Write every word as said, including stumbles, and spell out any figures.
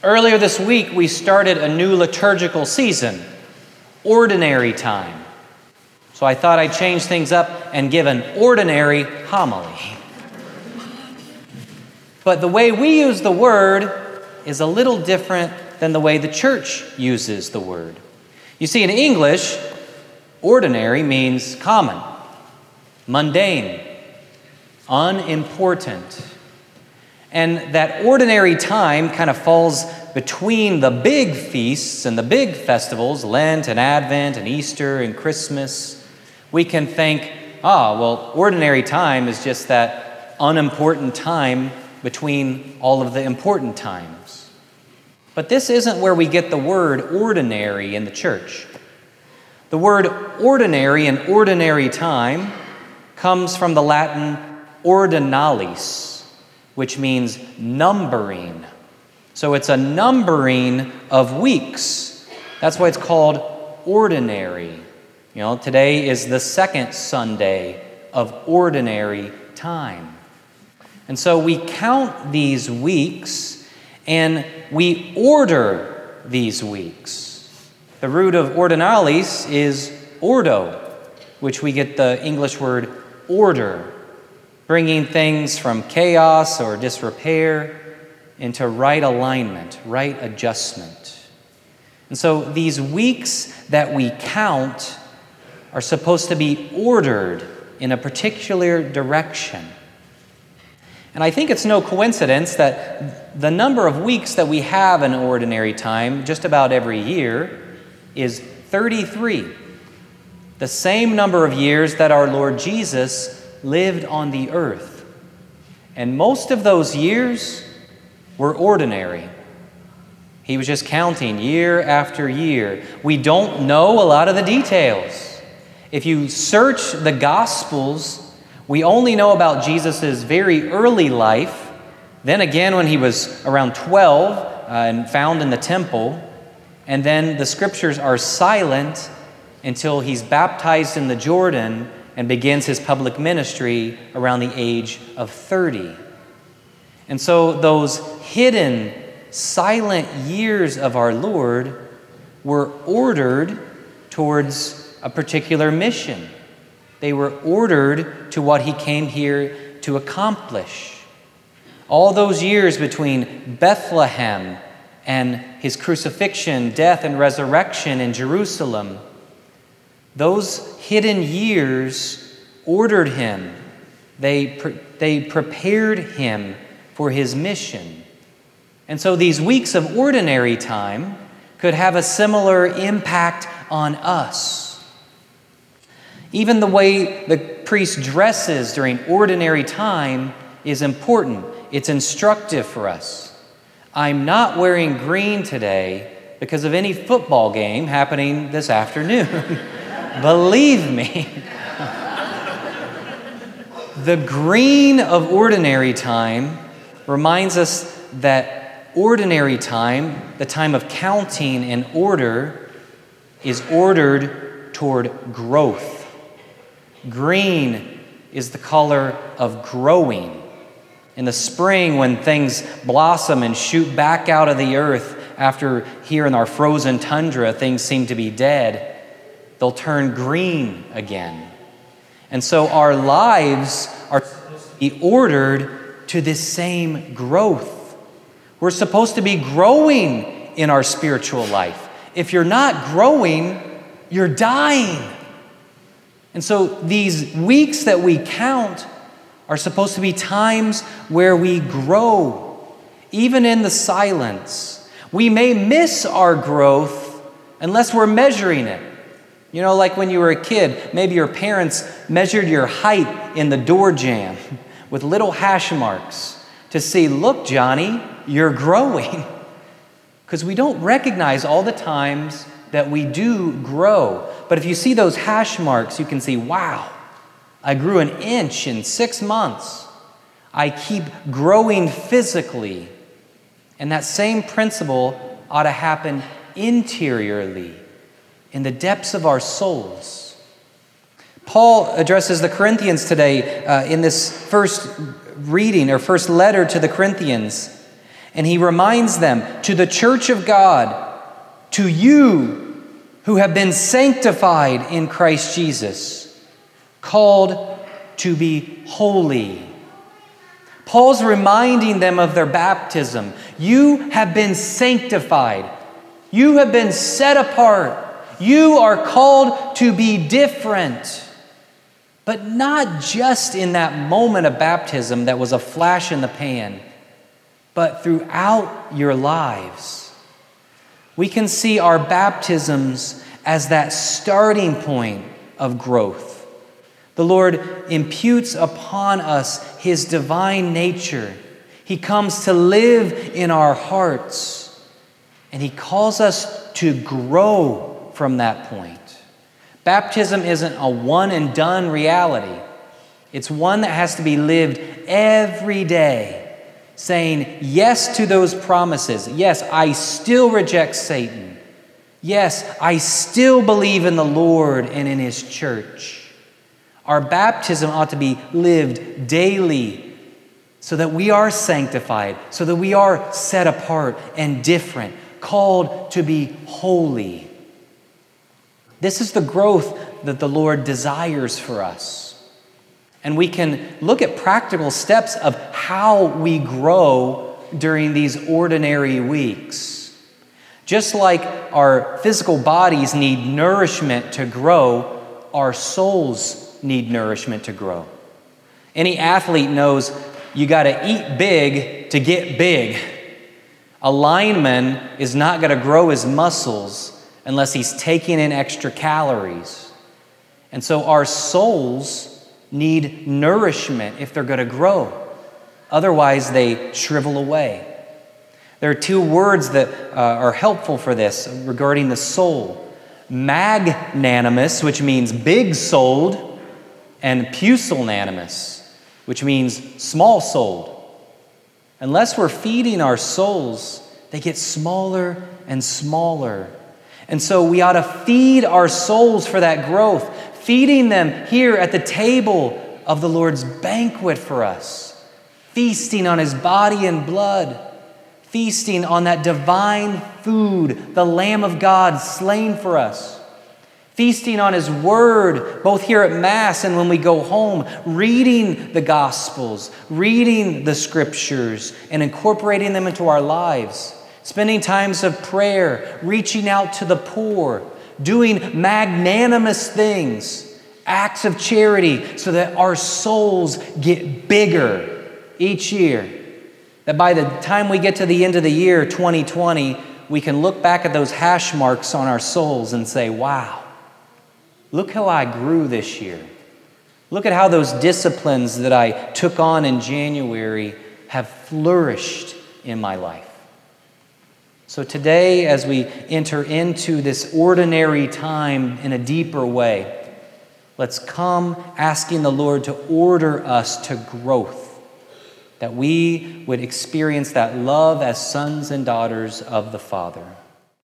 Earlier this week, we started a new liturgical season, Ordinary Time. So I thought I'd change things up and give an ordinary homily. But the way we use the word is a little different than the way the church uses the word. You see, in English, ordinary means common, mundane, unimportant. And that ordinary time kind of falls between the big feasts and the big festivals, Lent and Advent and Easter and Christmas. We can think, ah, well, ordinary time is just that unimportant time between all of the important times. But this isn't where we get the word ordinary in the church. The word ordinary and ordinary time comes from the Latin ordinalis, which means numbering. So it's a numbering of weeks. That's why it's called ordinary. You know, today is the second Sunday of ordinary time. And so we count these weeks and we order these weeks. The root of ordinalis is ordo, which we get the English word order, bringing things from chaos or disrepair into right alignment, right adjustment. And so these weeks that we count are supposed to be ordered in a particular direction. And I think it's no coincidence that the number of weeks that we have in ordinary time just about every year is thirty-three. The same number of years that our Lord Jesus lived on the earth. And most of those years were ordinary. He was just counting year after year. We don't know a lot of the details. If you search the Gospels, we only know about Jesus' very early life. Then again, when he was around twelve uh, and found in the temple. And then the scriptures are silent until he's baptized in the Jordan and begins his public ministry around the age of thirty. And so those hidden, silent years of our Lord were ordered towards a particular mission. They were ordered to what he came here to accomplish. All those years between Bethlehem and his crucifixion, death, and resurrection in Jerusalem, those hidden years ordered him. They, pre- they prepared him for his mission. And so these weeks of ordinary time could have a similar impact on us. Even the way the priest dresses during ordinary time is important. It's instructive for us. I'm not wearing green today because of any football game happening this afternoon. Believe me. The green of ordinary time reminds us that ordinary time, the time of counting and order, is ordered toward growth. Green is the color of growing. In the spring, when things blossom and shoot back out of the earth after here in our frozen tundra, things seem to be dead, they'll turn green again. And so our lives are supposed to be ordered to this same growth. We're supposed to be growing in our spiritual life. If you're not growing, you're dying. And so these weeks that we count are supposed to be times where we grow, even in the silence. We may miss our growth unless we're measuring it. You know, like when you were a kid, maybe your parents measured your height in the door jamb with little hash marks to see, look, Johnny, you're growing. Because we don't recognize all the times that we do grow. But if you see those hash marks, you can see, wow, I grew an inch in six months. I keep growing physically. And that same principle ought to happen interiorly, in the depths of our souls. Paul addresses the Corinthians today uh, in this first reading or first letter to the Corinthians. And he reminds them, to the church of God, to you who have been sanctified in Christ Jesus, called to be holy. Paul's reminding them of their baptism. You have been sanctified. You have been set apart. You are called to be different. But not just in that moment of baptism that was a flash in the pan, but throughout your lives. We can see our baptisms as that starting point of growth. The Lord imputes upon us His divine nature. He comes to live in our hearts, and He calls us to grow from that point. Baptism isn't a one-and-done reality. It's one that has to be lived every day, saying yes to those promises. Yes, I still reject Satan. Yes, I still believe in the Lord and in His church. Our baptism ought to be lived daily so that we are sanctified, so that we are set apart and different, called to be holy. This is the growth that the Lord desires for us. And we can look at practical steps of how we grow during these ordinary weeks. Just like our physical bodies need nourishment to grow, our souls need nourishment to grow. Any athlete knows you got to eat big to get big. A lineman is not going to grow his muscles unless he's taking in extra calories. And so our souls need nourishment if they're going to grow. Otherwise, they shrivel away. There are two words that uh, are helpful for this regarding the soul. Magnanimous, which means big-souled, and pusillanimous, which means small-souled. Unless we're feeding our souls, they get smaller and smaller. And so we ought to feed our souls for that growth, feeding them here at the table of the Lord's banquet for us, feasting on His body and blood, feasting on that divine food, the Lamb of God slain for us, feasting on His Word, both here at Mass and when we go home, reading the Gospels, reading the Scriptures, and incorporating them into our lives, spending times of prayer, reaching out to the poor, doing magnanimous things, acts of charity, so that our souls get bigger each year. That by the time we get to the end of the year, twenty twenty, we can look back at those hash marks on our souls and say, wow, look how I grew this year. Look at how those disciplines that I took on in January have flourished in my life. So today, as we enter into this ordinary time in a deeper way, let's come asking the Lord to order us to growth, that we would experience that love as sons and daughters of the Father.